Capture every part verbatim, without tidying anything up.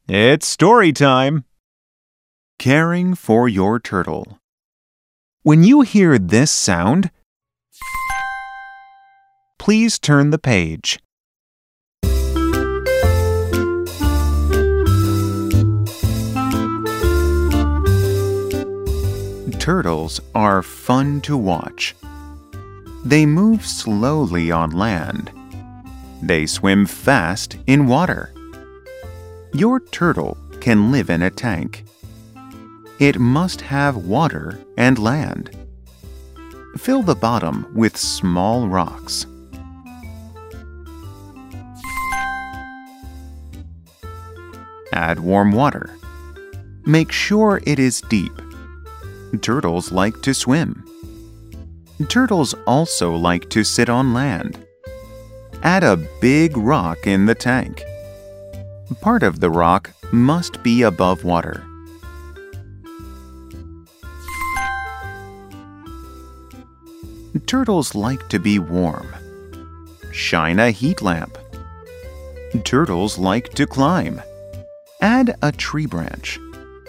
It's story time! Caring for your turtle. When you hear this sound, please turn the page. Turtles are fun to watch. They move slowly on land. They swim fast in water. Your turtle can live in a tank. It must have water and land. Fill the bottom with small rocks. Add warm water. Make sure it is deep. Turtles like to swim. Turtles also like to sit on land. Add a big rock in the tank. Part of the rock must be above water. Turtles like to be warm. Shine a heat lamp. Turtles like to climb. Add a tree branch.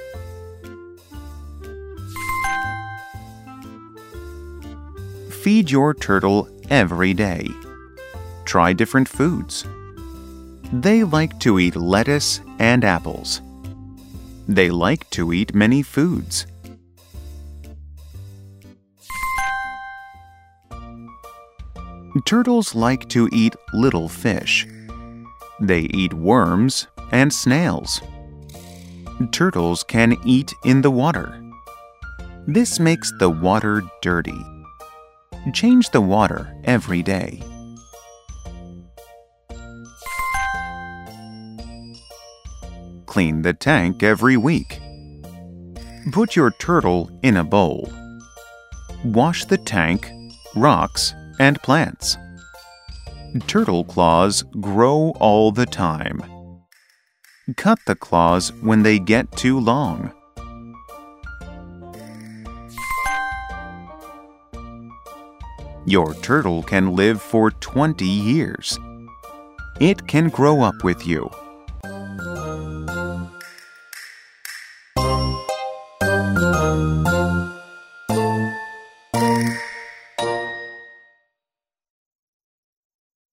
Feed your turtle every day. Try different foods. They like to eat lettuce and apples. They like to eat many foods. Turtles like to eat little fish. They eat worms and snails. Turtles can eat in the water. This makes the water dirty. Change the water every day. Clean the tank every week. Put your turtle in a bowl. Wash the tank, rocks, and plants. Turtle claws grow all the time. Cut the claws when they get too long. Your turtle can live for twenty years. It can grow up with you